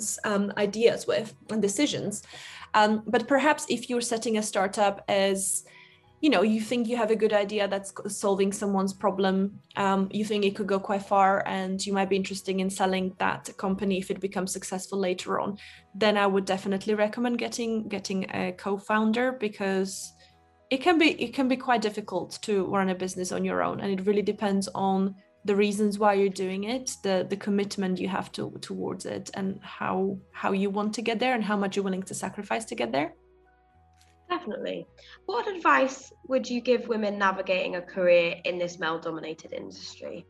ideas with and decisions. But perhaps if you're setting a startup as you think you have a good idea that's solving someone's problem, you think it could go quite far, and you might be interested in selling that company if it becomes successful later on, then I would definitely recommend getting a co-founder, because it can be quite difficult to run a business on your own, and it really depends on the reasons why you're doing it, the commitment you have towards it, and how you want to get there and how much you're willing to sacrifice to get there. Definitely. What advice would you give women navigating a career in this male-dominated industry?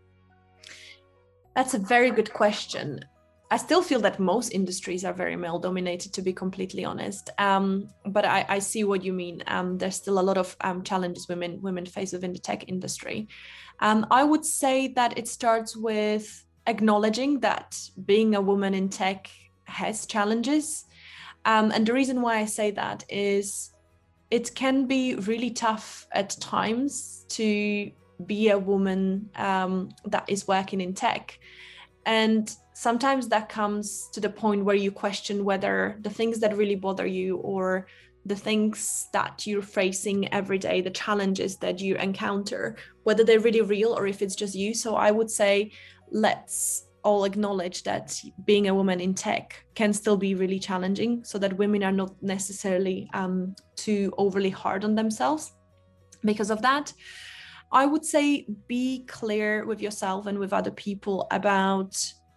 That's a very good question. I still feel that most industries are very male-dominated, to be completely honest. But I see what you mean. There's still a lot of challenges women face within the tech industry. I would say that it starts with acknowledging that being a woman in tech has challenges. And the reason why I say that is it can be really tough at times to be a woman that is working in tech. And sometimes that comes to the point where you question whether the things that really bother you, or the things that you're facing every day, the challenges that you encounter, whether they're really real or if it's just you. So I would say, let's all acknowledge that being a woman in tech can still be really challenging, so that women are not necessarily too overly hard on themselves because of that. I would say be clear with yourself and with other people about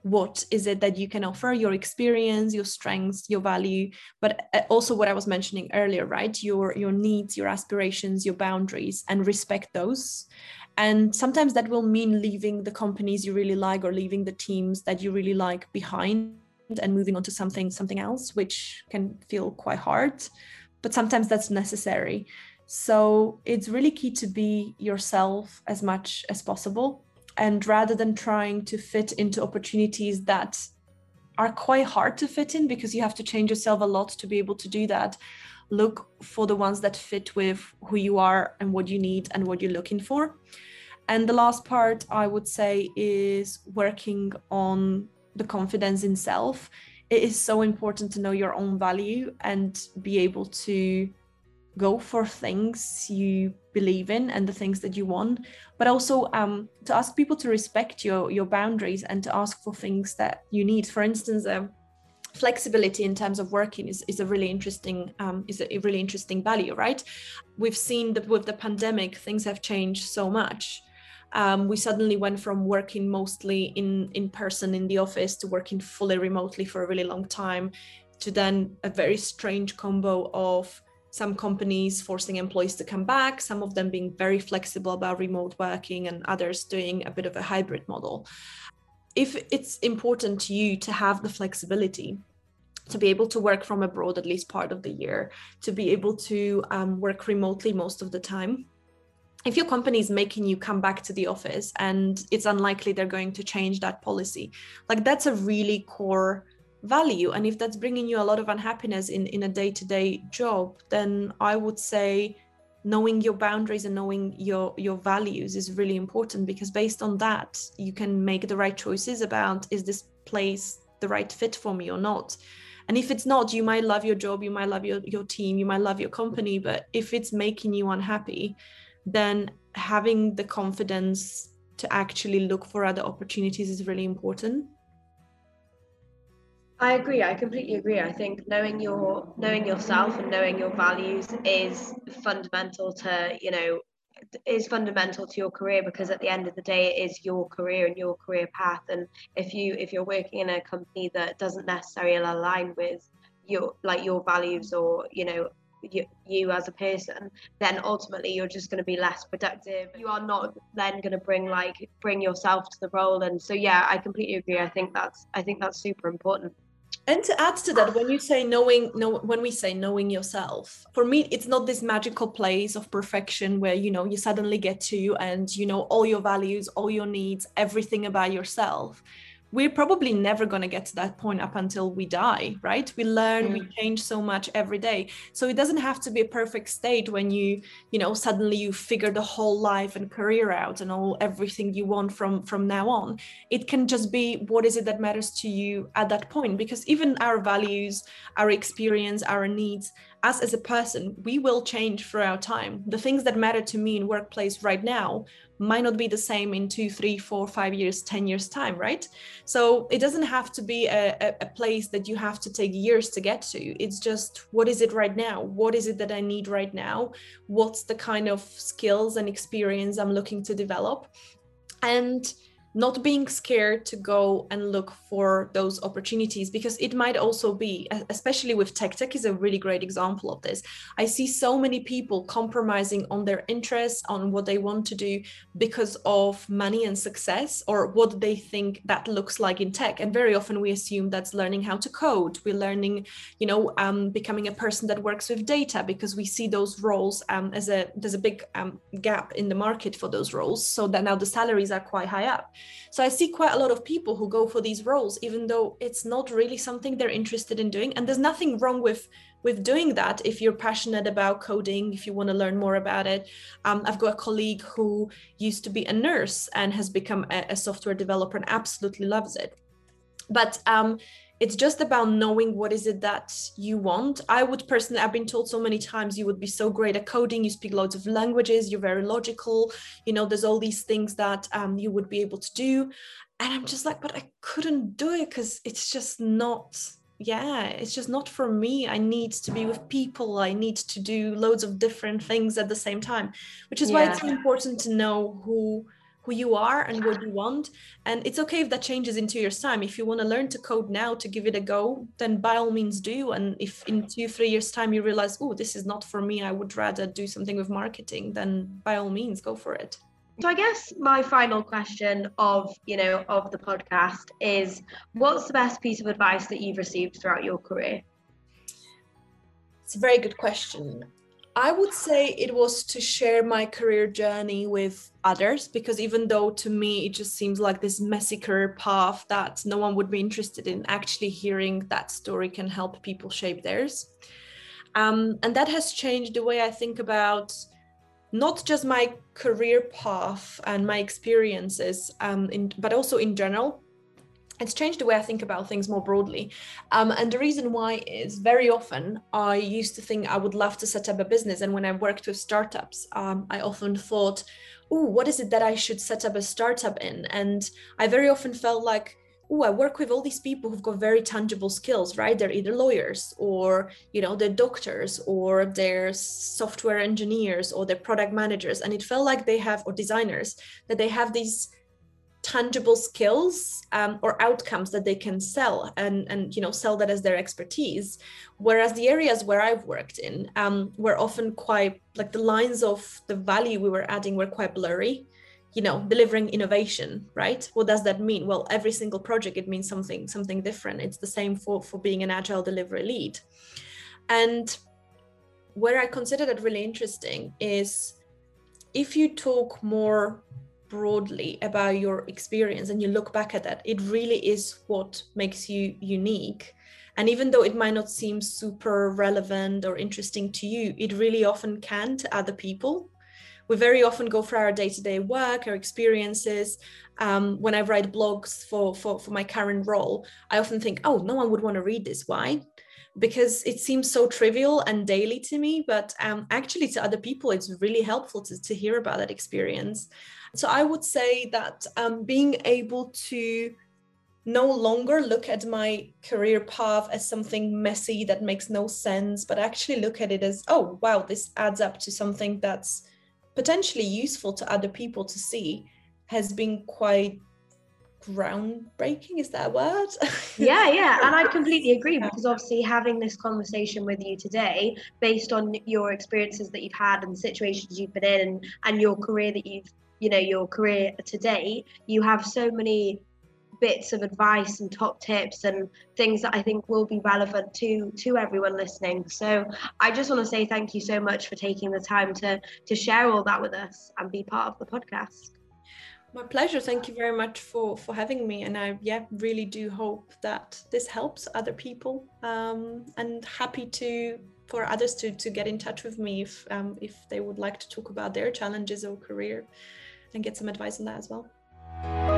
what is it that you can offer, your experience, your strengths, your value, but also what I was mentioning earlier, right? Your needs, your aspirations, your boundaries, and respect those. And sometimes that will mean leaving the companies you really like or leaving the teams that you really like behind and moving on to something else, which can feel quite hard, but sometimes that's necessary. So it's really key to be yourself as much as possible. And rather than trying to fit into opportunities that are quite hard to fit in because you have to change yourself a lot to be able to do that, look for the ones that fit with who you are and what you need and what you're looking for. And the last part I would say is working on the confidence in self. It is so important to know your own value and be able to go for things you believe in and the things that you want, but also to ask people to respect your boundaries and to ask for things that you need. For instance, flexibility in terms of working is a really interesting value, right? We've seen that with the pandemic, things have changed so much. We suddenly went from working mostly in person in the office to working fully remotely for a really long time, to then a very strange combo of some companies forcing employees to come back, some of them being very flexible about remote working, and others doing a bit of a hybrid model. If it's important to you to have the flexibility, to be able to work from abroad at least part of the year, to be able to work remotely most of the time, if your company is making you come back to the office and it's unlikely they're going to change that policy, like that's a really core value. And if that's bringing you a lot of unhappiness in a day-to-day job, then I would say knowing your boundaries and knowing your values is really important, because based on that, you can make the right choices about, is this place the right fit for me or not? And if it's not, you might love your job, you might love your team, you might love your company, but if it's making you unhappy, then having the confidence to actually look for other opportunities is really important. I agree. I completely agree. I think knowing yourself and knowing your values is fundamental to, your career, because at the end of the day, it is your career and your career path. And if you're working in a company that doesn't necessarily align with your values, or you as a person, then ultimately you're just going to be less productive. You are not then going to bring yourself to the role. And so yeah, I completely agree. I think that's super important. And to add to that, when we say knowing yourself, for me, it's not this magical place of perfection where, you suddenly get to, and, all your values, all your needs, everything about yourself. We're probably never going to get to that point up until we die, right? We learn, we change so much every day. So it doesn't have to be a perfect state when suddenly you figure the whole life and career out and everything you want from now on. It can just be, what is it that matters to you at that point? Because even our values, our experience, our needs, us as a person, we will change throughout time. The things that matter to me in workplace right now might not be the same in 2, 3, 4, 5 years, 10 years time, right? So it doesn't have to be a place that you have to take years to get to. It's just, what is it right now? What is it that I need right now? What's the kind of skills and experience I'm looking to develop? And not being scared to go and look for those opportunities, because it might also be, especially with tech is a really great example of this. I see so many people compromising on their interests, on what they want to do, because of money and success, or what they think that looks like in tech. And very often we assume that's learning how to code. We're learning, becoming a person that works with data, because we see those roles there's a big gap in the market for those roles, so that now the salaries are quite high up. So I see quite a lot of people who go for these roles, even though it's not really something they're interested in doing. And there's nothing wrong with doing that if you're passionate about coding, if you want to learn more about it. I've got a colleague who used to be a nurse and has become a software developer and absolutely loves it. But it's just about knowing what is it that you want. I would personally, I've been told so many times, you would be so great at coding, you speak loads of languages, you're very logical, there's all these things that you would be able to do. And I'm just like, but I couldn't do it because it's just not, it's just not for me. I need to be with people. I need to do loads of different things at the same time, which is why it's so important to know who who you are and what you want. And it's okay if that changes in 2 years' time. If you want to learn to code now to give it a go, then by all means do. And if in 2-3 years' time you realize, oh, this is not for me, I would rather do something with marketing, then by all means go for it. So I guess my final question of the podcast is, what's the best piece of advice that you've received throughout your career? It's a very good question. I would say it was to share my career journey with others, because even though to me it just seems like this messy career path that no one would be interested in, actually hearing that story can help people shape theirs. And that has changed the way I think about not just my career path and my experiences, but also in general. It's changed the way I think about things more broadly. And the reason why is very often I used to think I would love to set up a business. And when I worked with startups, I often thought, oh, what is it that I should set up a startup in? And I very often felt like, oh, I work with all these people who've got very tangible skills, right? They're either lawyers or, they're doctors, or they're software engineers, or they're product managers. And it felt like they have, or designers, that they have these tangible skills or outcomes that they can sell and sell that as their expertise. Whereas the areas where I've worked in were often quite, like, the lines of the value we were adding were quite blurry. Delivering innovation, right? What does that mean? Well, every single project, it means something different. It's the same for being an agile delivery lead. And where I consider that really interesting is if you talk more broadly about your experience and you look back at that, it really is what makes you unique. And even though it might not seem super relevant or interesting to you, it really often can to other people. We very often go for our day-to-day work, our experiences. When I write blogs for my current role, I often think, oh, no one would want to read this. Why? Because it seems so trivial and daily to me, but actually to other people, it's really helpful to hear about that experience. So I would say that being able to no longer look at my career path as something messy that makes no sense, but actually look at it as, oh, wow, this adds up to something that's potentially useful to other people to see, has been quite groundbreaking. Is that a word? Yeah. And I completely agree, because obviously having this conversation with you today, based on your experiences that you've had and situations you've been in and your career that your career today, you have so many bits of advice and top tips and things that I think will be relevant to everyone listening. So I just want to say thank you so much for taking the time to share all that with us and be part of the podcast. My pleasure. Thank you very much for having me. And I really do hope that this helps other people, and happy for others to get in touch with me if they would like to talk about their challenges or career and get some advice on that as well.